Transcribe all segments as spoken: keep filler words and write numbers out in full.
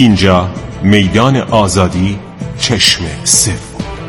اینجا میدان آزادی، چشم سوم.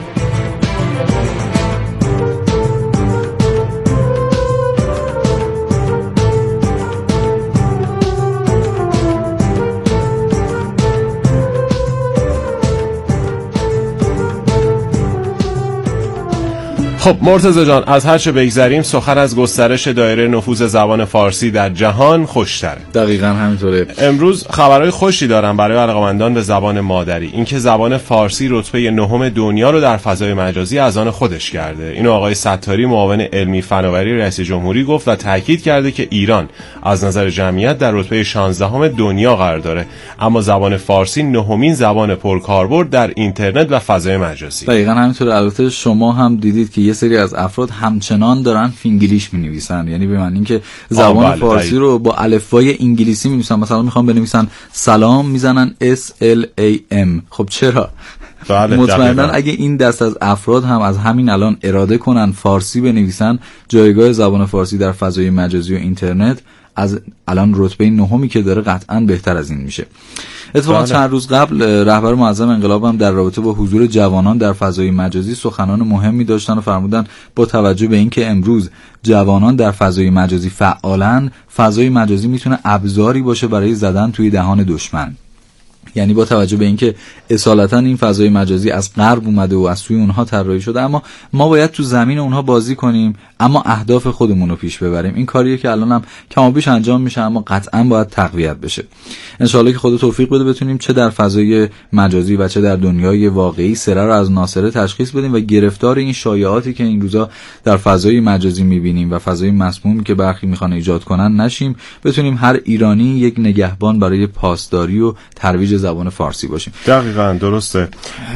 خب مرتضی جان، از هر چه بگذریم سخن از گسترش دایره نفوذ زبان فارسی در جهان خوشتره. دقیقاً همینطوره. امروز خبرهای خوشی دارم برای علاقه‌مندان به زبان مادری، اینکه زبان فارسی رتبه نهم دنیا رو در فضای مجازی از آن خودش کرده. اینو آقای ستاری، معاون علمی فناوری رئیس جمهوری گفت و تاکید کرده که ایران از نظر جمعیت در رتبه شانزدهم دنیا قرار داره، اما زبان فارسی نهمین زبان پرکاربرد در اینترنت و فضای مجازی. دقیقاً همینطوره. البته شما هم دیدید که یه سری از افراد همچنان دارن فینگلیش می‌نویسن، یعنی به معنی اینکه زبان بله فارسی بله. رو با الفبای انگلیسی می‌نویسن. مثلا میخوام بنویسن سلام میزنن اس ال ای ام. خب چرا؟ بله مطمئنا اگه این دست از افراد هم از همین الان اراده کنن فارسی بنویسن، جایگاه زبان فارسی در فضای مجازی و اینترنت از الان رتبه نهمی که داره قطعاً بهتر از این میشه. اتفاقا چند روز قبل رهبر معظم انقلاب هم در رابطه با حضور جوانان در فضای مجازی سخنان مهمی داشتن و فرمودن با توجه به اینکه امروز جوانان در فضای مجازی فعالن، فضای مجازی میتونه ابزاری باشه برای زدن توی دهان دشمن. یعنی با توجه به اینکه اصالتا این فضای مجازی از غرب اومده و از سوی اونها طراحی شده، اما ما باید تو زمین اونها بازی کنیم، اما اهداف خودمون رو پیش ببریم. این کاریه که الان هم کم و بیش انجام میشه، اما قطعا باید تقویت بشه. ان شاءالله که خدا توفیق بده بتونیم چه در فضای مجازی و چه در دنیای واقعی سره رو از ناصره تشخیص بدیم و گرفتار این شایعاتی که این روزا در فضای مجازی میبینیم و فضای مسمومی که برخی میخوان ایجاد کنن نشیم. بتونیم هر ایرانی یک نگهبان برای پاسداری و ترویج زبان فارسی باشیم. دقیقاً درسته.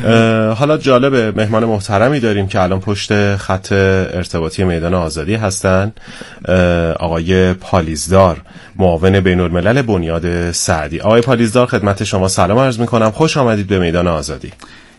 حالا جالبه، مهمان محترمی داریم که الان پشت خط ارتباطی میدان آزادی هستن، آقای پالیزدار، معاون بین‌الملل بنیاد سعدی. آقای پالیزدار، خدمت شما سلام عرض می‌کنم، خوش آمدید به میدان آزادی.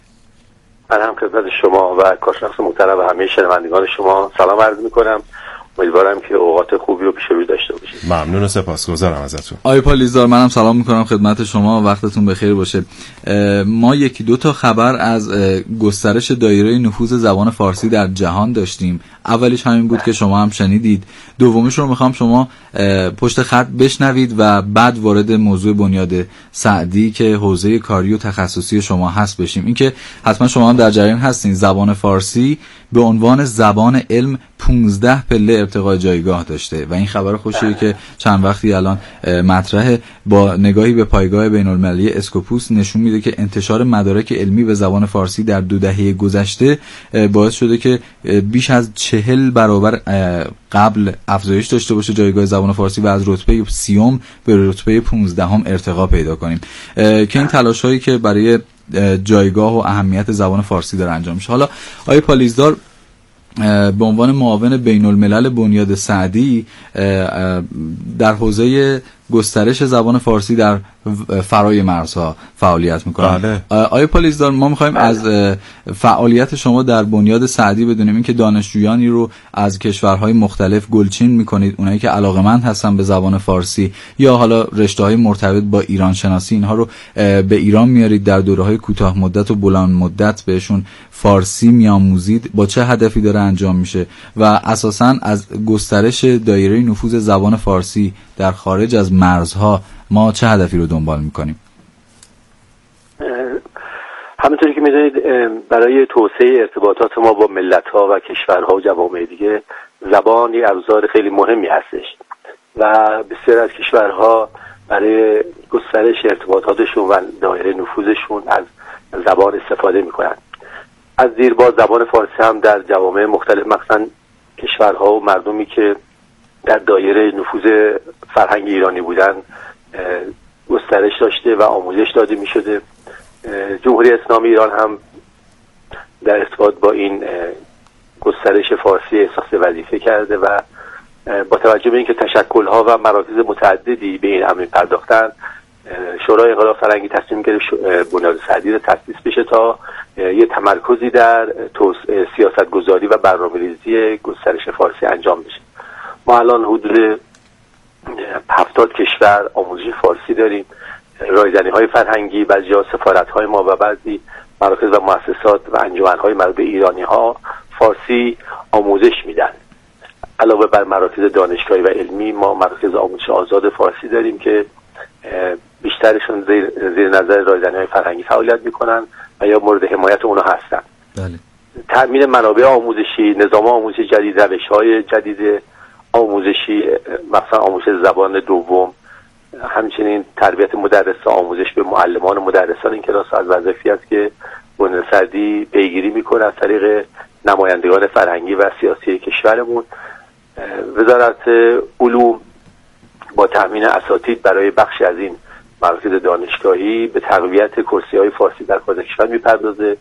من هم خدمت شما و کارشناس محترم و همه شنوندگان شما سلام عرض می‌کنم. امیدوارم که اوقات خوبی رو پیش روی داشته باشید. ممنون و سپاسگزارم ازتون. آقای پالیزدار، منم سلام میکنم خدمت شما، وقتتون بخیر باشه. ما یکی دو تا خبر از گسترش دایره نفوذ زبان فارسی در جهان داشتیم. اولیش همین بود که شما هم شنیدید. دومیش رو میخوام شما پشت خط بشنوید و بعد وارد موضوع بنیاد سعدی که حوزه کاری و تخصصی شما هست بشیم. اینکه حتما شما هم در جریان هستین زبان فارسی به عنوان زبان علم پانزده پله ارتقای جایگاه داشته و این خبر خوشیه که چند وقتی الان مطرحه. با نگاهی به پایگاه بین‌المللی اسکوپوس نشون میده که انتشار مدارک علمی به زبان فارسی در دو دهه گذشته باعث شده که بیش از چهل برابر قبل افزایش داشته باشه جایگاه زبان فارسی و از رتبه سیوم به رتبه پانزدهم ارتقا پیدا کنیم، که این تلاش‌هایی که برای جایگاه و اهمیت زبان فارسی داره انجام میشه. حالا آقای پالیزدار، به عنوان معاون بین‌الملل بنیاد سعدی در حوزه گسترش زبان فارسی در فرای مرزها فعالیت میکنن. بله. آقای پالیزدار، ما میخوایم بله. از فعالیت شما در بنیاد سعدی بدونیم اینکه دانشجویانی رو از کشورهای مختلف گلچین میکنید، اونایی که علاقه‌مند هستن به زبان فارسی یا حالا رشته‌های مرتبط با ایران شناسی، اینها رو به ایران میارید، در دوره‌های کوتاه مدت و بلند مدت بهشون فارسی میآموزید. با چه هدفی داره انجام میشه و اساساً از گسترش دایره نفوذ زبان فارسی در خارج از مرزها ما چه هدفی رو دنبال میکنیم؟ همونطوری که میدونید برای توسعه ارتباطات ما با ملت‌ها و کشورها و جوامع دیگه زبان یک ابزار خیلی مهمی هستش و بسیار از کشورها برای گسترش ارتباطاتشون و دایره نفوذشون از زبان استفاده میکنن. از دیرباز زبان فارسی هم در جوامع مختلف، مثلا کشورها و مردمی که در دایره نفوذ فرهنگ ایرانی بودن، گسترش داشته و آموزش داده می شده. جمهوری اسلامی ایران هم در ارتباط با این گسترش فارسی احساس وظیفه کرده و با توجه به اینکه تشکل‌ها و مراکز متعددی به این امر پرداختن، شورای انقلاب فرهنگی تصمیم گرفت بنیاد سعدی رو تأسیس بشه تا یه تمرکزی در سیاست‌گذاری و برنامه‌ریزی گسترش فارسی انجام بشه. ما الان حدود هفتاد کشور آموزش فارسی داریم رایزنی‌های فرهنگی، بعضی جا سفارت‌های ما و بعضی مراکز و مؤسسات و انجمن‌های مربوط به ایرانی‌ها فارسی آموزش میدن. علاوه بر مراکز دانشگاهی و علمی، ما مراکز آموزش آزاد فارسی داریم که بیشترشون زیر, زیر نظر رایزنی‌های فرهنگی فعالیت میکنن و یا مورد حمایت اونا هستن. بله. تامین منابع آموزشی، نظام آموزشی جدید، روش‌های جدید آموزشی، مثلا آموزش زبان دوم، همچنین تربیت مدرسان، آموزش به معلمان و مدرسان این کلاس از وظایفی است که بنیاد سردی پیگیری میکنه از طریق نمایندگان فرهنگی و سیاسی کشورمون. وزارت علوم با تامین اساتید برای بخشی از این مراکز دانشگاهی به تقویت کرسی‌های فارسی در خارج کشور میپردازه.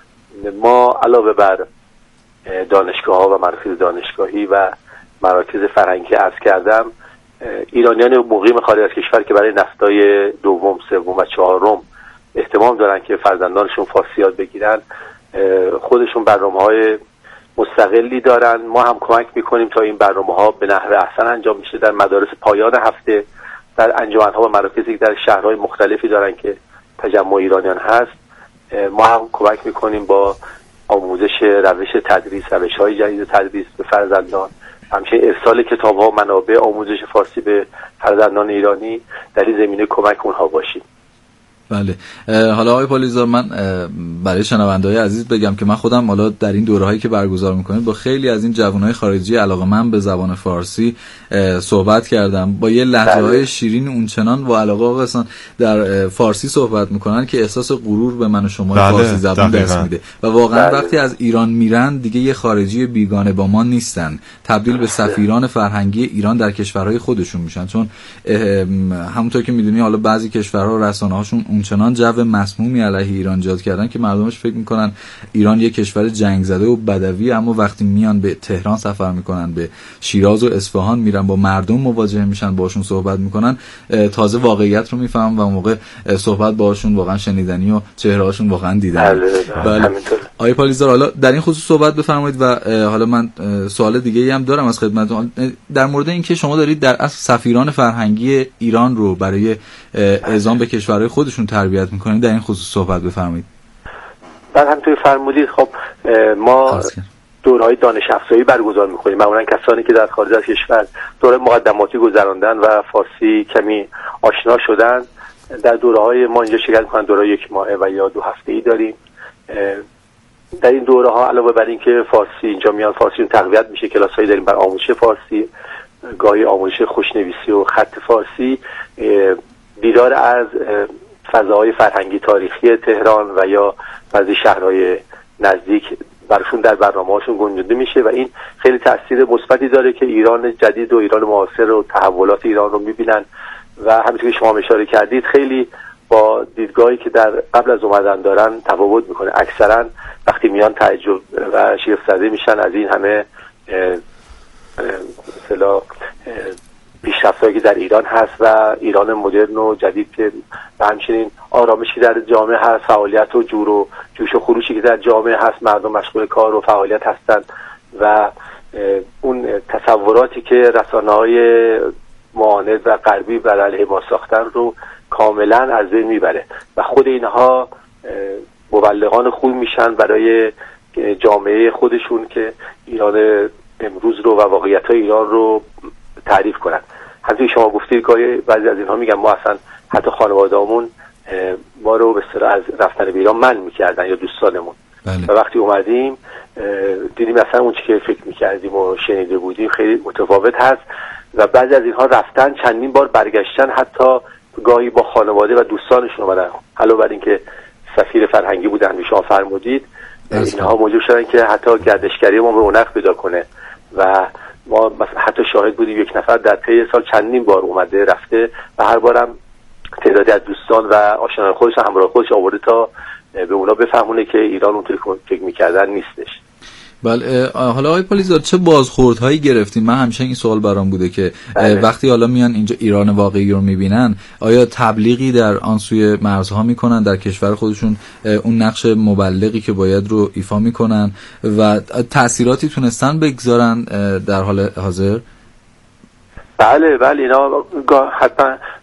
ما علاوه بر دانشگاه‌ها و مراکز دانشگاهی و مراکز فرهنگی عرض کردم، ایرانیان مقیم خارج از کشور که برای نسل‌های دوم، سوم و چهارم اهتمام دارن که فرزندانشون فارسی یاد بگیرن، خودشون برنامه‌های مستقلی دارن. ما هم کمک میکنیم تا این برنامه‌ها به نحو احسن انجام بشه. در مدارس پایان هفته، در انجمن‌ها و مراکزی در شهرهای مختلفی دارن که تجمع ایرانیان هست، ما هم کمک میکنیم با آموزش روش تدریس، روش‌های جدید تدریس به فرزندان، همچنین ارسال کتاب‌ها و منابع آموزش فارسی به فرزندان ایرانی در این زمینه کمک اونها باشیم. بله. حالا آقای پالیزار، من برای شنونده‌های عزیز بگم که من خودم حالا در این دوره‌هایی که برگزار می‌کنید با خیلی از این جوانای خارجی علاقه‌مند به زبان فارسی صحبت کردم، با یه لهجه‌های شیرین اونچنان با علاقه اصلا در فارسی صحبت می‌کنن که احساس غرور به من و شما بله، فارسی زبان دست میده و واقعا بله. وقتی از ایران میرن دیگه یه خارجی بیگانه با ما نیستن، تبدیل به سفیران فرهنگی ایران در کشورهای خودشون میشن. چون همونطور که می‌دونی حالا بعضی کشورها رسانه‌هاشون اونچنان جو مسمومی علیه ایران ایجاد کردن که مردمش فکر میکنن ایران یک کشور جنگ زده و بدوی، اما وقتی میان به تهران سفر میکنن، به شیراز و اصفهان میرن، با مردم مواجه میشن، باشون صحبت میکنن، تازه واقعیت رو میفهمن و اون موقع صحبت باهاشون واقعا شنیدنی و چهرهاشون واقعا دیدنی. بله. آقای پالیزار، حالا در این خصوص صحبت بفرمایید و حالا من سوال دیگه ای هم دارم از خدمتتون در مورد اینکه شما دارید در اصل سفیران فرهنگی ایران رو برای اعزام به کشورهای خودشون تربیت میکنید، در این خصوص صحبت بفرمایید. بعد همونطور فرمودید، خب ما دورهای دانش افزایی برگزار میکنیم، معمولا کسانی که در خارج از کشور دوره مقدماتی گذراندن و فارسی کمی آشنا شدن در دوره‌های ما اینجا شرکت میکنن. دوره یک ماهه و یا دو هفته‌ای داریم. در این دوره ها علاوه بر این که فارسی اینجا میان فارسی تقویت میشه، کلاس‌هایی داریم بر آموزش فارسی، گاهی آموزش خوشنویسی و خط فارسی، دیدار از فضاهای فرهنگی تاریخی تهران و یا بعضی شهرهای نزدیک برشون در برنامه‌هاشون گنجونده میشه و این خیلی تاثیر مثبتی داره که ایران جدید و ایران معاصر و تحولات ایران رو میبینن و همونطور که شما اشاره کردید خیلی با دیدگاهی که در قبل از اومدن دارن تفاوت میکنه. اکثرا وقتی میان تعجب و شگفت زده میشن از این همه مثلا پیشرفت‌هایی که در ایران هست و ایران مدرن و جدید که و همچنین آرامشی که در جامعه هست، فعالیت و جور و جوش و خروشی که در جامعه هست، مردم مشغول کار و فعالیت هستند و اون تصوراتی که رسانه‌های معاند و غربی بر علیه ما ساختن رو کاملا از بین میبره و خود اینها مبلغان خوب میشن برای جامعه خودشون که ایران امروز رو و واقعیت‌های ایران رو تعریف کنن. همونطور شما گفتید گاهی بعضی از اینها میگن ما اصلا حتی خانواده‌مون ما رو به اصطلاح از رفتن به ایران منع میکردن یا دوستانمون. بله. و وقتی اومدیم دیدیم اصلا اون چی که فکر میکردیم و شنیده بودیم خیلی متفاوت هست و بعضی از اینها رفتن چندین بار برگشتن، حتی گاهی با خانواده و دوستانشون اومدن. علاوه بر اینکه سفیر فرهنگی بودن شما فرمودید، اینها موجب شدن که حتی گردشگری ما به رونق پیدا کنه و ما حتی شاهد بودیم یک نفر در طی سال چندین بار اومده رفته و هر بارم تعدادی از دوستان و آشنایان خودش همراه خودش آورده تا به اونا بفهمونه که ایران اونطوری که فکر می‌کردن نیستش. بله. حالا آقای پالیزار چه بازخوردهایی گرفتیم؟ من همیشه این سوال برام بوده که بله. وقتی حالا میان اینجا ایران واقعی رو میبینن، آیا تبلیغی در آن سوی مرزها میکنن در کشور خودشون، اون نقش مبلغی که باید رو ایفا میکنن و تأثیراتی تونستن بگذارن در حال حاضر؟ بله بله اینا حتما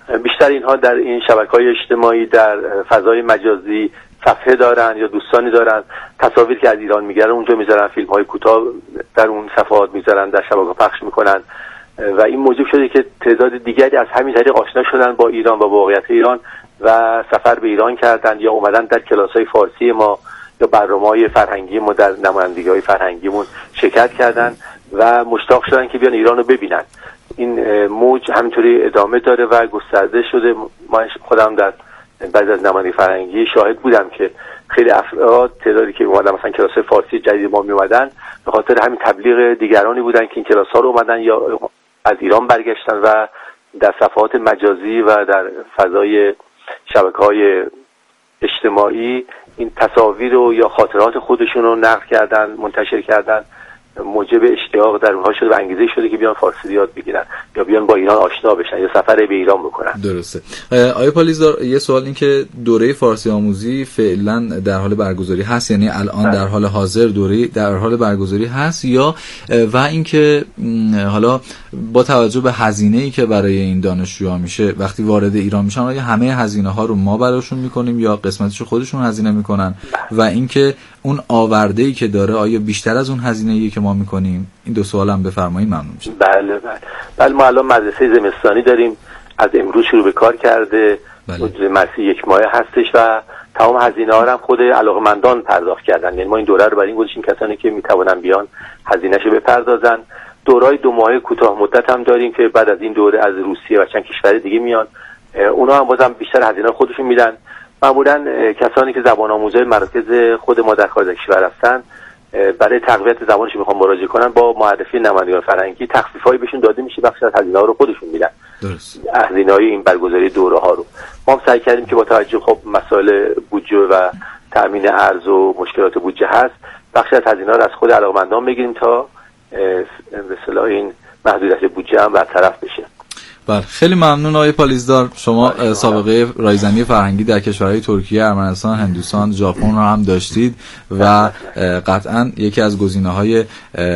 بیشتر اینها در این شبکه‌های اجتماعی در فضای مجازی صفحه دارن یا دوستانی دارن، تصاویر که از ایران میگیرن اونجا میذارن، فیلم‌های کوتاه در اون صفحات میذارن، در شبکه پخش میکنن و این موجب شده که تعداد دیگری از همین طریق آشنا شدن با ایران و با واقعیت ایران و سفر به ایران کردن یا اومدن در کلاس‌های فارسی ما یا برنامه‌های فرهنگی ما در نمایندگی‌های فرهنگیمون شرکت کردن و مشتاق شدن که بیان ایران رو ببینن. این موج همینطوری ادامه داره و گسترده شده. من خودم در بعضی از نمایندگی فرهنگی شاهد بودم که خیلی افراد تعدادی که اومدن مثلا کلاس فارسی جدید ما می اومدن به خاطر همین تبلیغ دیگرانی بودن که این کلاس ها رو اومدن یا از ایران برگشتن و در صفحات مجازی و در فضای شبکه‌های اجتماعی این تصاویر و یا خاطرات خودشون رو نقل کردن، منتشر کردن، موجب اشتیاق در اونها شده و انگیزه شده که بیان فارسی یاد بگیرن یا بیان با ایران آشنا بشن یا سفر به ایران بکنن. درسته. آقای پالیزدار، یه سوال این که دوره فارسی آموزی فعلا در حال برگزاری هست، یعنی الان در حال حاضر دوره در حال برگزاری هست یا و اینکه حالا با توجه به هزینه‌ای که برای این دانشجوها میشه وقتی وارد ایران میشن آیا همه هزینه ها رو ما براشون میکنیم یا قسمتش رو خودشون هزینه میکنن و اینکه اون آورده‌ای که داره آیا بیشتر از اون هزینه‌ای که ما میکنیم؟ این دو سوالم بفرمایید ممنون میشم. بله بله بله ما الان مدرسه زمستانی داریم، از امروز شروع به کار کرده. بله. مدرسه یک ماه هستش و تمام هزینه ها رو هم خود علاقه‌مندان پرداخت کردن. یعنی ما این دوره رو برای این گذاشتیم کسانی که میتونن بیان هزینه‌شو بپردازن. دورای دو ماهه کوتاه مدت هم داریم که بعد از این دوره از روسیه و چند کشور دیگه میان، اونا هم بازم بیشتر هزینه خودشون میدن. معمولا کسانی که زبان آموزای مراکز خود ما در خارج کشور هستن برای تقویت زبانشون میخوان مراجعه کنن با معرفی نمایندگان فرهنگی تخفیفایی بهشون داده میشه، بخش از هزینه ها رو خودشون میدن. درست. هزینه‌های این برگزاری دوره ها رو ما هم سعی کردیم که با توجه خب مسائل بودجه و تامین ارز و مشکلات بودجه هست بخش از هزینه ها رو از خود علاقه‌مندان بگیریم تا به اصطلاح این محدودیت بودجه هم برطرف بشه. بله خیلی ممنون آقای پالیزدار. شما سابقه رایزنی فرهنگی در کشورهای ترکیه، ارمنستان، هندوستان، ژاپن رو هم داشتید و قطعا یکی از گزینه‌های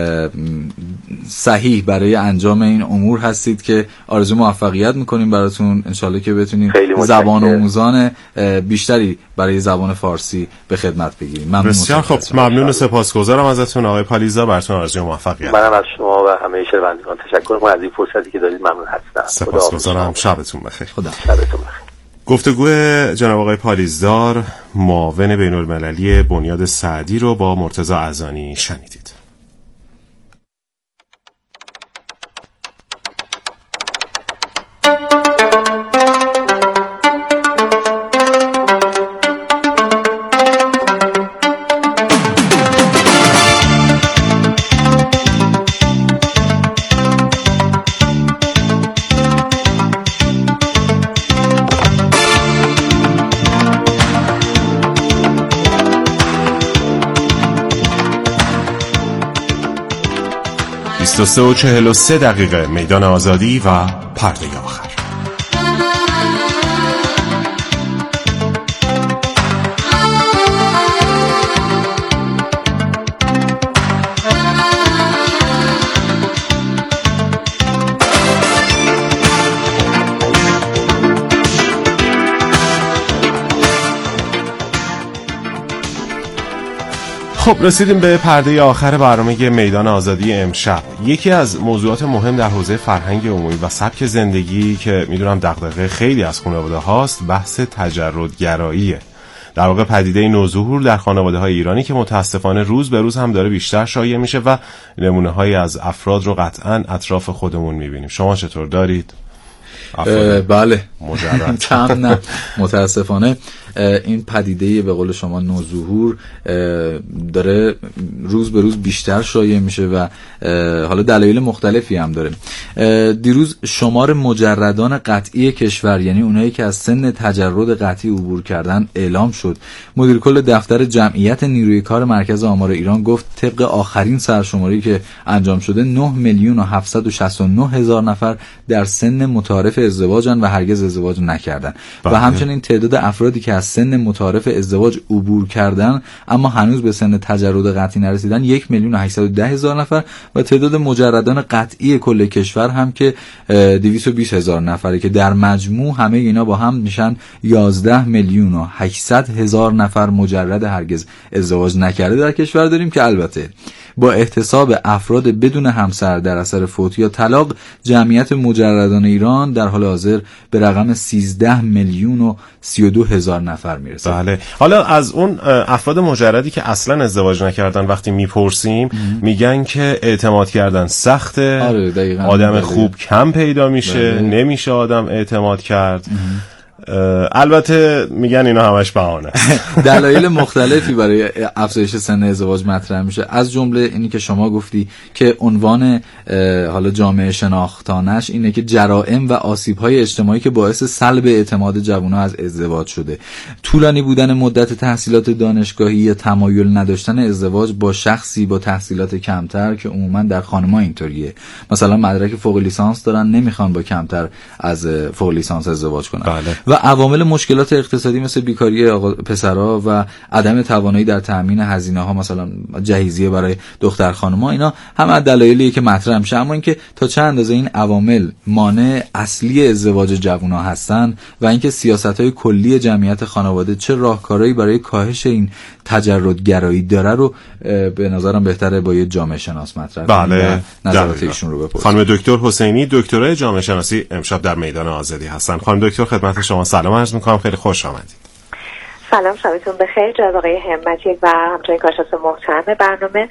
صحیح برای انجام این امور هستید که آرزو موفقیت می‌کنیم براتون. انشالله که بتونید زبان آموزان بیشتری برای زبان فارسی به خدمت بگیریم. ممنون. بسیار خب، ممنون و سپاسگزارم ازتون آقای پالیزدار. براتون آرزوی موفقیت. منم از شما و همه شنوندگان تشکر می‌کنم از این فرصتی که دادید. ممنون هستم. سپاسگزارم. شبتون بخیر. خدا. شبتون بخیر. گفتگو جناب آقای پالیزدار معاون بین‌المللی بنیاد سعدی رو با مرتضی اذانی شنیدید. بیست و سه و چهل و سه دقیقه میدان آزادی و پرده آخر. خب رسیدیم به پرده آخر برنامه میدان آزادی امشب. یکی از موضوعات مهم در حوزه فرهنگ عمومی و سبک زندگی که میدونم دغدغه خیلی از خانواده هاست بحث تجردگراییه. در واقع پدیده نوظهور در خانواده های ایرانی که متاسفانه روز به روز هم داره بیشتر شایع میشه و نمونه هایی از افراد رو قطعاً اطراف خودمون میبینیم. شما چطور دارید؟ بله مجرد کم نه متاسفانه این پدیده به قول شما نوظهور داره روز به روز بیشتر شایع میشه و حالا دلایل مختلفی هم داره. دیروز شمار مجردان قطعی کشور، یعنی اونایی که از سن تجرد قطعی عبور کردن، اعلام شد. مدیر کل دفتر جمعیت نیروی کار مرکز آمار ایران گفت طبق آخرین سرشماری که انجام شده نه میلیون و هفتصد و شصت و نه هزار نفر در سن متعارف ازدواجن و هرگز ازدواج نکردن. و همچنین تعداد افرادی که از سن متعارف ازدواج عبور کردن اما هنوز به سن تجرد قطعی نرسیدن یک میلیون و هشتصد و ده هزار نفر و تعداد مجردان قطعی کل کشور هم که دویست و بیست هزار نفره که در مجموع همه اینا با هم میشن یازده میلیون و هشتصد هزار نفر مجرد هرگز ازدواج نکرده در کشور داریم که البته با احتساب افراد بدون همسر در اثر فوت یا طلاق جمعیت مجردان ایران در حال حاضر به رقم سیزده میلیون و سی و دو هزار نفر میرسه. بله. حالا از اون افراد مجردی که اصلا ازدواج نکردن وقتی میپرسیم میگن که اعتماد کردن سخته. آره آدم دقیقا. خوب کم پیدا میشه. بله. نمیشه آدم اعتماد کرد. البته میگن اینا همش بهانه. دلایل مختلفی برای افزایش سن ازدواج مطرح میشه، از جمله اینی که شما گفتی که عنوان حالا جامعه شناختانش اینه که جرائم و آسیب‌های اجتماعی که باعث سلب اعتماد جوان‌ها از ازدواج شده، طولانی بودن مدت تحصیلات دانشگاهی یا تمایل نداشتن ازدواج با شخصی با تحصیلات کمتر که عموما در خانم‌ها اینطوریه، مثلا مدرک فوق لیسانس دارن نمیخوان با کمتر از فوق لیسانس ازدواج کنن. بله. و عوامل مشکلات اقتصادی مثل بیکاری آقا پسرها و عدم توانایی در تامین هزینه‌ها مثلا جهیزیه برای دختر خانم‌ها، اینا همه دلایلیه که مطرح میشه. اما اینکه تا چه اندازه این عوامل مانع اصلی ازدواج جوان‌ها هستن و اینکه سیاست‌های کلی جمعیت خانواده چه راهکارهایی برای کاهش این تجردگرایی داره رو به نظرم بهتره با یه جامعه شناس مطرح کنیم. بله. نظرات ایشون رو بپرسیم. خانم دکتر حسینی دکترای جامعه شناسی امشب در میدان آزادی هستن. خانم دکتر خدمت شما سلام عرض می‌کنم، خیلی خوش آمدید. سلام، شبتون بخیر. جناب آقای همتی و همچنین کارشناس محترم برنامه،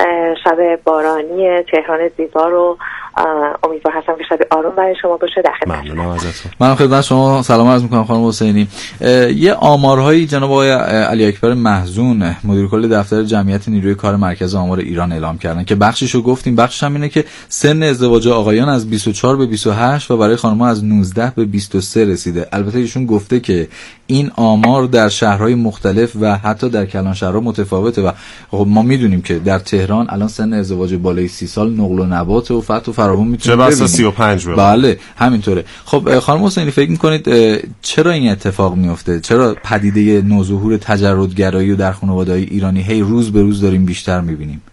شب بارانی تهران زیبا رو امیدوار هستم که شب آروم برای شما باشه. در خدمت ممنونم ازتون. من خدمت شما سلام عرض می‌کنم خانم حسینی. یه آمارهایی جناب آقای علی اکبر محزون مدیر کل دفتر جمعیت نیروی کار مرکز آمار ایران اعلام کردن که بخشیشو گفتیم، بخشش هم اینه که سن ازدواج آقایان از بیست و چهار به بیست و هشت و برای خانم‌ها از نوزده به بیست و سه رسیده. البته ایشون گفته که این آمار در شهرهای مختلف و حتی در کلان شهرها متفاوته و خب ما میدونیم که در تهران الان سن ازدواج بالای سی سال نقل و نبات و فتح و فراوون میتونه چه بسا سی و پنج ببین. بله همینطوره. خب خانم حسینی فکر میکنید چرا این اتفاق میفته؟ چرا پدیده نوظهور تجردگرایی رو در خانواده‌های ایرانی هی روز به روز داریم بیشتر میبینیم؟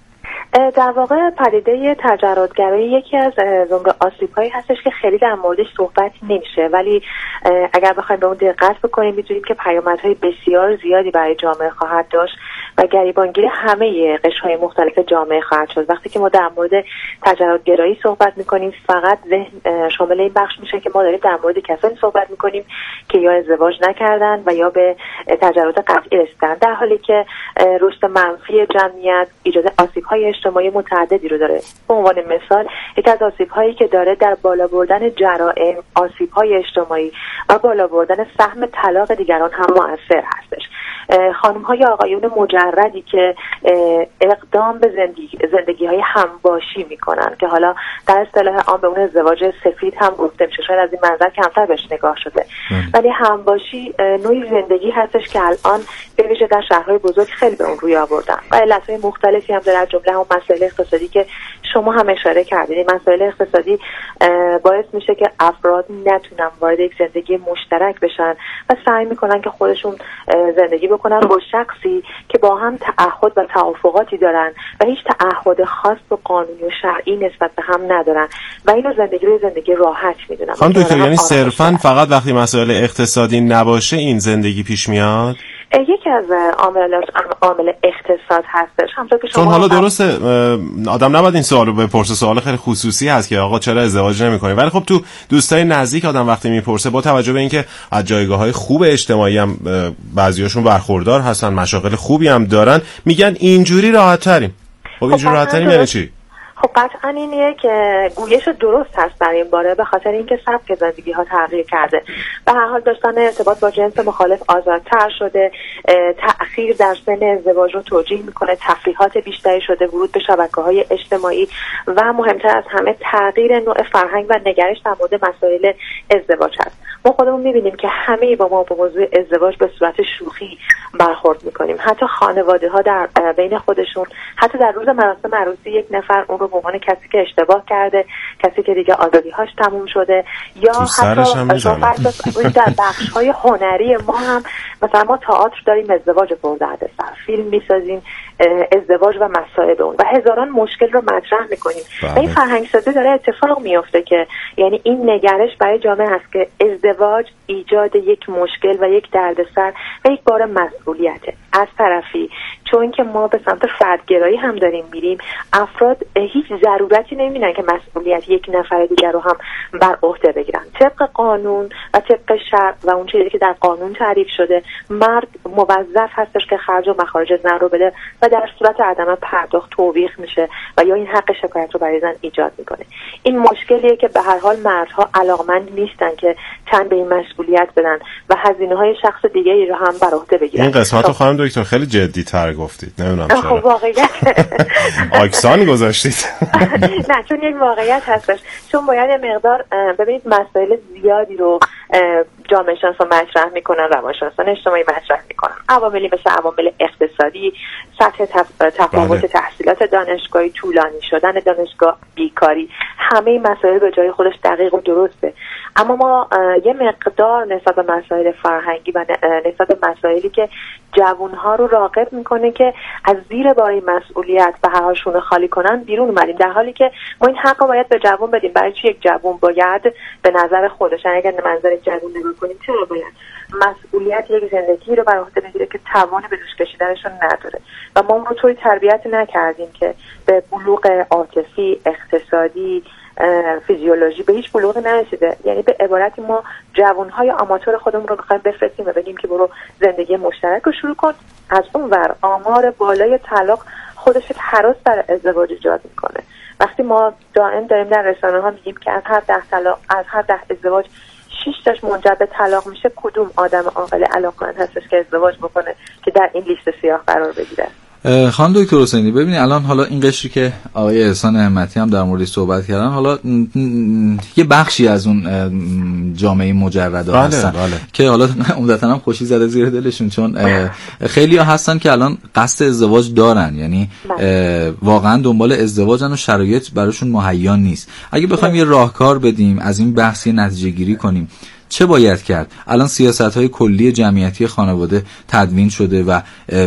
در واقع پدیده تجردگرایی یکی از زمره آسیب‌هایی هستش که خیلی در موردش صحبت نمیشه، ولی اگر بخوایم به اون دقت بکنیم می‌دونیم که پیامدهای بسیار زیادی برای جامعه خواهد داشت و گریبانگیر همه قشرهای مختلف جامعه خواهد شد. وقتی که ما در مورد تجردگرایی صحبت می‌کنیم فقط ذهن شامل این بخش میشه که ما داریم در مورد کسانی صحبت می‌کنیم که یا ازدواج نکردن و یا به تجرد قطعی رسیدن، در حالی که رشد منفی جمعیت ایجاد آسیب‌های اجتماعی متعددی رو داره. به عنوان مثال یکی از آسیب‌هایی که داره در بالا بردن جرائم، آسیب‌های اجتماعی و بالا بردن سهم طلاق دیگران هم مؤثر هستش. خانم‌ها یا آقایون مجردی که اقدام به زندگی زندگی‌های همباشی می‌کنن که حالا در اصطلاح عام به اون ازدواج سفید هم گفته میشه، شاید از این منظر کمتر بهش نگاه شده، ولی همباشی نوعی زندگی هستش که الان به ویژه در شهرهای بزرگ خیلی به اون روی آوردن و علت‌های مختلفی هم داره، از جمله هم مسائل اقتصادی که شما هم اشاره کردید. مسائل اقتصادی باعث میشه که افراد نتونن وارد یک زندگی مشترک بشن و سعی میکنن که خودشون زندگی بکنن با شخصی که با هم تعهد و توافقاتی دارن و هیچ تعهد خاص و قانونی و شرعی نسبت به هم ندارن و اینو زندگی رو زندگی راحت میدونن. خانم دکتر یعنی صرفاً فقط وقتی مسائل اقتصادی نباشه این زندگی پیش میاد؟ یکی از عامل عامل اقتصاد هستش. همونطور که شما چون حالا درسته آدم نباید این سوالو بپرسه، سوال خیلی خصوصی هست که آقا چرا ازدواج نمی‌کنی، ولی خب تو دوستای نزدیک آدم وقتی میپرسه با توجه به اینکه از جایگاه‌های خوب اجتماعی هم بعضیاشون برخوردار هستن، مشاغل خوبی هم دارن، میگن اینجوری راحت‌تریم. خب اینجوری راحت‌تریم یعنی چی؟ خب قطعا اینه که گویش درست هست در این باره، به خاطر اینکه سبک زندگی ها تغییر کرده. به هر حال داشتن ارتباط با جنس مخالف آزادتر شده، تأخیر در سن ازدواج رو توجیه میکنه، تفریحات بیشتری شده، ورود به شبکه‌های اجتماعی و مهمتر از همه تغییر نوع فرهنگ و نگرش در مورد مسائل ازدواج هست. ما خودمون میبینیم که همه با ما به موضوع ازدواج به صورت شوخی برخورد میکنیم. حتی خانواده ها در بین خودشون حتی در روز مراسم عروسی یک نفر اون رو رو به عنوان کسی که اشتباه کرده، کسی که دیگه آزادی‌هاش تموم شده، یا حتی در بخش‌های هنری ما هم مثلا ما تئاتر داریم ازدواج پردردسر، فیلم می‌سازیم ازدواج و مسائل اون و هزاران مشکل رو مطرح می‌کنیم. و این فرهنگ‌سازی داره اتفاق میفته که یعنی این نگرش برای جامعه هست که ازدواج ایجاد یک مشکل و یک دردسر و یک بار مسئولیته. از طرفی چون که ما به سمت فردگرایی هم داریم میریم، افراد هیچ ضرورتی نمیبینن که مسئولیت یک نفر دیگر رو هم بر عهده بگیرن. طبق قانون و طبق شرع و اون چیزی که در قانون تعریف شده، مرد موظف هستش که خرج و مخارج زن رو بده و در صورت عدم پرداخت توبیخ میشه و یا این حق شکایت رو برای زن ایجاد میکنه. این مشکلیه که به هر حال مردها علاقمند نیستن که تن به این مسئولیت بدن و هزینه‌های شخص دیگه‌ای رو هم بر عهده بگیرن. این قسمت رو خانم دکتر خیلی جدی‌تر گفتید، نمیدونم چرا. واقعیت آکسان گذاشتید. نه، چون یک واقعیت هستش، چون باید مقدار ببینید مسائل زیادی رو جامعه شناسا مطرح میکنن، روانشناسان اجتماعی مطرح میکنن، عواملی مثل عوامل اقتصادی، سطح تفاوت تحصیلات دانشگاهی، طولانی شدن دانشگاه، بیکاری، همه این مسائل به جای خودش دقیق و درسته. اما ما یه مقدار نسبت به مسائل فرهنگی و نسبت به مسائلی که جوانها رو راغب میکنه که از زیر بار مسئولیت به هر حال شونه خالی کنن بیرون اومدیم، در حالی که ما این حق رو باید به جوان بدیم. برای چی یک جوان باید به نظر خودش، اگر به منظر جوان نگاه کنیم، چرا باید مسئولیت یک زندگی رو بر عهده بگیره که توان به دوش کشیدنش رو نداره؟ و ما اون رو طوری تربیت نکردیم که به بلوغ عاطفی، اقتصادی، فیزیولوژی به هیچ بلوغی نرسیده. یعنی به عبارتی ما جوانهای آماتور خودمون رو میخوایم بفرستیم و بگیم که برو زندگی مشترک رو شروع کن. از اون ور آمار بالای طلاق خودش یک هراس در ازدواج ایجاد میکنه. وقتی ما دائم داریم در رسانه ها میگیم که از هر ده طلاق، از هر ده ازدواج شش تاش منجر به طلاق میشه، کدوم آدم عاقل علاقمند هستش که ازدواج بکنه که در این لیست سیاه قرار بگیره؟ خانم دکتر حسینی، ببینید الان حالا این قشری که آقای احسان همتی هم در موردش صحبت کردن، حالا یه بخشی از اون جامعه مجردا بله، هستن بله. که حالا عمدتاً هم خوشی زده زیر دلشون، چون خیلی ها هستن که الان قصد ازدواج دارن، یعنی واقعا دنبال ازدواجن و شرایط براشون مهیا نیست. اگه بخوایم یه راهکار بدیم از این بحث نتیجه گیری کنیم، چه باید کرد؟ الان سیاست‌های کلی جمعیتی خانواده تدوین شده و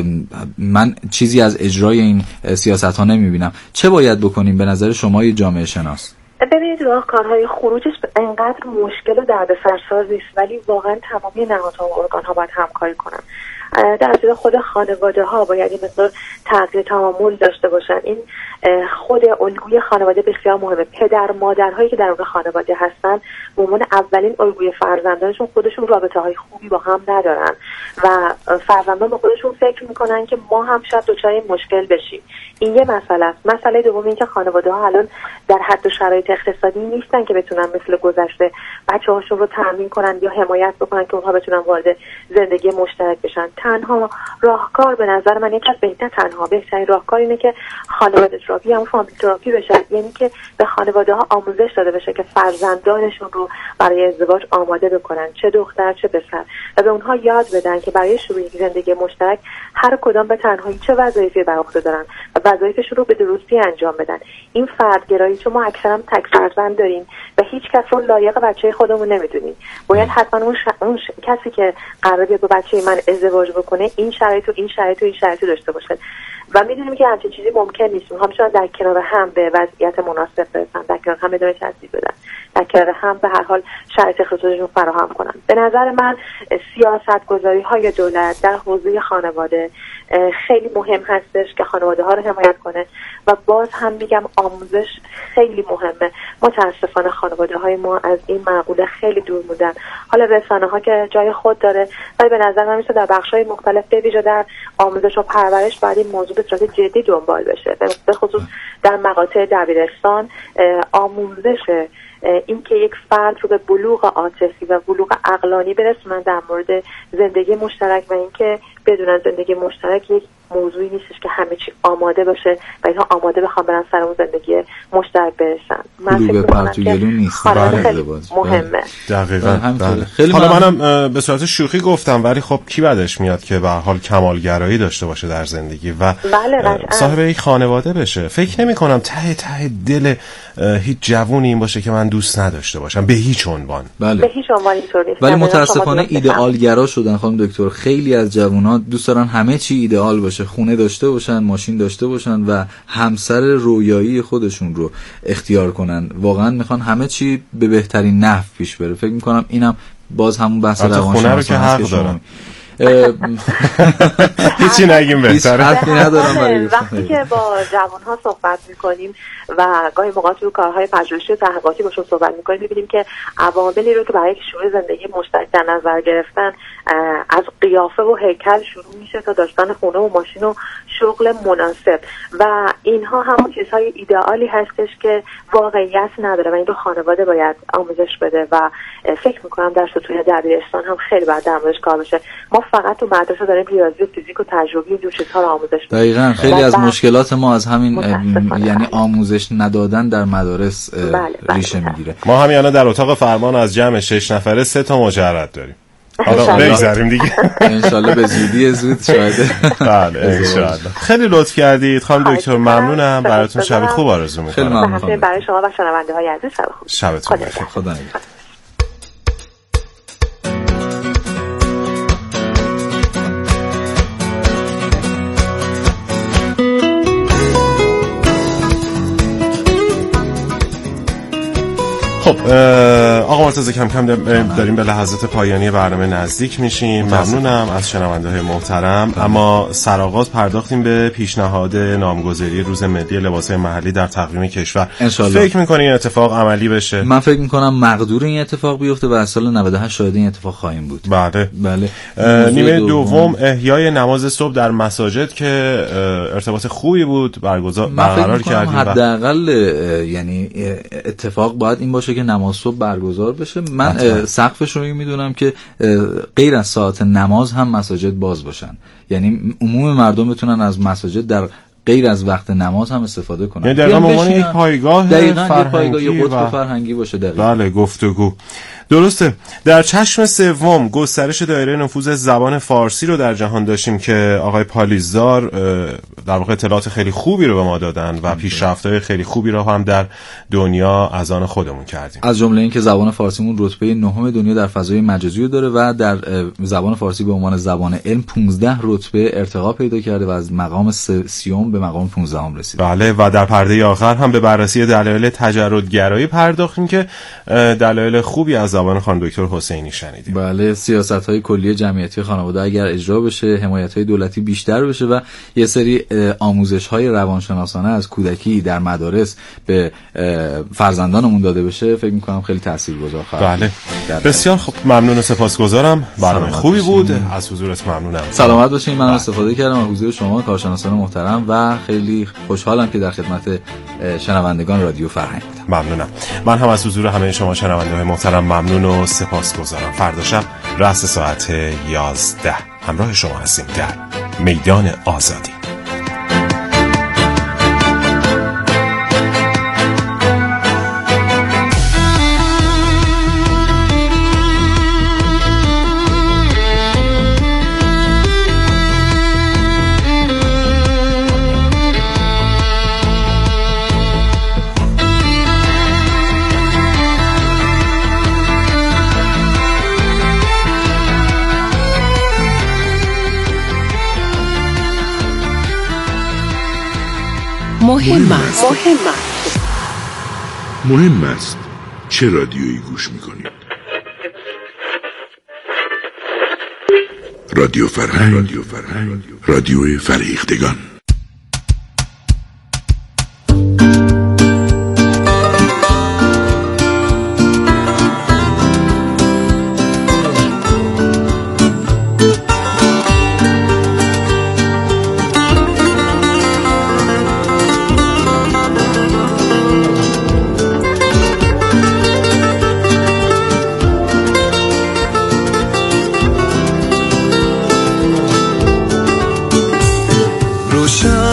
من چیزی از اجرای این سیاست‌ها نمی‌بینم. چه باید بکنیم به نظر شما یه جامعه شناس؟ ببینید، راهکارهای خروجش انقدر مشکل و دردسرساز نیست، ولی واقعا تمامی نهادها و ارگان‌ها باید همکاری کنن. در اصل خود خانواده ها باید این مقدار تغییر تعامل داشته باشن. این خود الگوی خانواده بسیار مهمه. پدر مادرهایی که در اون خانواده هستن به عنوان اولین الگوی فرزندانشون خودشون رابطه های خوبی با هم ندارن و فرزندان با خودشون فکر میکنن که ما هم شاید دچار این مشکل بشیم. این یه مسئله است. مسئله دوم این که خانواده ها الان در حد و شرایط اقتصادی نیستن که بتونن مثل گذشته بچه هاشون رو تامین کنن یا حمایت بکنن که اونها بتونن وارد زندگی مشترک بشن. تنها راهکار به نظر من یک از بهتر تنها بهترین راهکار اینه که خانواده تراپی هم فامیل تراپی بشه، یعنی که به خانواده ها آموزش داده بشه که فرزندانشون رو برای ازدواج آماده بکنن، چه دختر چه پسر، و به اونها یاد بدن که برای شروع یک زندگی مشترک هر کدام به تنهایی چه وظایفی بر عهده دارن و وظایفشون رو به درستی انجام بدن. این فردگرایی، چون ما اکثرا تک فرزند داریم و هیچ کس رو لایق بچه خودمون نمیدونیم، باید حتما اون, ش... اون ش... کسی که قراره با بچه من ازدواج بکنه این شرایط و این شرایط و این شرایط داشته باشه و میدونیم که همچین چیزی ممکن نیست. هم شاید در کنار هم به وضعیت مناسب برسن، در کنار هم ادامه تحصیل بدن، در کنار هم به هر حال شرایط اقتصادیشون فراهم کنن. به نظر من سیاست گذاری های دولت در حوزه خانواده خیلی مهم هستش که خانواده ها رو حمایت کنه و باز هم میگم آموزش خیلی مهمه. متاسفانه خانواده های ما از این معقوله خیلی دور موندن. حالا رسانه ها که جای خود داره، ولی به نظر من میشه در بخش های مختلف به ویژه در آموزش و پرورش باید این موضوع به صورت جدی دنبال بشه، به خصوص در مقاطع دبیرستان. آموزش این که یک فرد رو به بلوغ عاطفی و بلوغ عقلانی برسونن در مورد زندگی مشترک و اینکه بدونن زندگی مشترک یک موضوعی نیستش که همه چی آماده باشه و اینها آماده بخوام برن سر اون زندگی مشترک برسن. من فکر می‌کنم که خانواده خیلی مهمه. دقیقاً. خیلی حالا منم به صورت شوخی گفتم، ولی خب کی بعدش میاد که به هر حال کمالگرایی داشته باشه در زندگی و بله صاحب یک خانواده بشه. فکر نمی‌کنم ته ته دل هیچ جوونی این باشه که من دوست نداشته باشم به هیچ عنوان. بله. به هیچ عنوان اینطور نیست. ولی متاسفانه ایدئالگرا شدن خانم دکتر. خیلی از جوونا دوست دارن همه چی ایدئال باشه، خونه داشته باشن، ماشین داشته باشن و همسر رویایی خودشون رو اختیار کنن. واقعا میخوان همه چی به بهترین نحو پیش بره. فکر میکنم اینم باز همون بحث روانشناسی هست که شما هیچی نگیم بهتره. حرفی ندارم برای وقتی که با جوان‌ها صحبت می‌کنیم و گاهی موقع تو کارهای پژوهشی و تحقیقاتی باشون صحبت می‌کنیم، می‌بینیم که عواملی رو که برای شروع زندگی مشترک در نظر گرفتن از قیافه و هیکل شروع میشه تا داشتن خونه و ماشین و شغل مناسب و اینها همون چیزهای ایدئالی هستش که واقعیت نداره و این رو خانواده باید آموزش بده و فکر می‌کنم در سطوح دبیرستان هم خیلی باید در موردش کار بشه. ما فقط تو مدرسه داریم ریاضی و فیزیک و تجربی و جور چیزها رو آموزش میدیم. دقیقاً. خیلی از مشکلات ما از همین یعنی آموزش ندادن در مدارس بله بله ریشه میگیره. ما همین الان در اتاق فرمان از جمع شش نفره سه تا مجرد داریم. حالا بگذاریم دیگه. انشالله به زودی زود شاید. بله انشالله. خیلی لطف کردید خانم دکتر، ممنونم. براتون شب خوب آرزو می‌کنم. خیلی ممنونم. برای شما و شنونده‌های عزیز شب خوب. شبتون بخیر. خدا نگهدار. خب آقا مرتضی کم کم داریم به لحظات پایانی برنامه نزدیک میشیم. ممنونم از شنونده‌های محترم. اما سرآغاز پرداختیم به پیشنهاد نامگذاری روز ملی لباس‌های محلی در تقویم کشور. فکر می‌کنی این اتفاق عملی بشه؟ من فکر می‌کنم مقدور این اتفاق بیفته و از سال نود و هشت شاهد این اتفاق خواهیم بود. بله بله. نیمه دوم احیای نماز صبح در مساجد که ارتباط خوبی بود برگزار برقرار کردیم. حداقل یعنی اتفاق باید این باشه که نماز صبح برگزار بشه. من سقفش رو میدونم که غیر از ساعت نماز هم مساجد باز باشن، یعنی عموم مردم بتونن از مساجد در غیر از وقت نماز هم استفاده کنن. یعنی در واقع یک پایگاه فرهنگی یا قطب و فرهنگی باشه. دقیقاً. بله گفتگو درسته. در چشم سوم گسترش دایره نفوذ زبان فارسی رو در جهان داشتیم که آقای پالیزدار در واقع اطلاعات خیلی خوبی رو به ما دادن و پیشرفت‌های خیلی خوبی رو هم در دنیا از آن خودمون کردیم. از جمله اینکه زبان فارسیمون رتبه نهم دنیا در فضای مجازی رو داره و در زبان فارسی به عنوان زبان علم پانزده رتبه ارتقا پیدا کرده و از مقام سیوم به مقام پانزدهم رسیده. بله و در پرده آخر هم به بررسی دلایل تجردگرایی پرداختیم که دلایل خوبی از زبان خانم دکتر حسینی شنیدیم. بله سیاست‌های کلی جمعیتی خانواده اگر اجرا بشه، حمایت‌های دولتی بیشتر بشه و یه سری آموزش‌های روانشناسانه از کودکی در مدارس به فرزندانمون داده بشه، فکر می‌کنم خیلی تاثیرگذار خواهد بود. بله بسیار خوب، ممنون و سپاسگزارم. برنامه خوبی بود. از حضورت ممنونم. سلامت باشین. من استفاده کردم از حضور شما کارشناسان محترم و خیلی خوشحالم که در خدمت شنوندگان رادیو فرهنگ بودم. ممنونم. من هم از حضور همه شما شنونده‌های محترم ممنون و سپاسگزارم. فردا شب رأس ساعت یازده همراه شما هستیم در میدان آزادی. مهم است. مهم است. مهم است چه رادیویی گوش میکنید؟ رادیو فرهنگ، رادیو فرهنگ، رادیو فرهیختگان.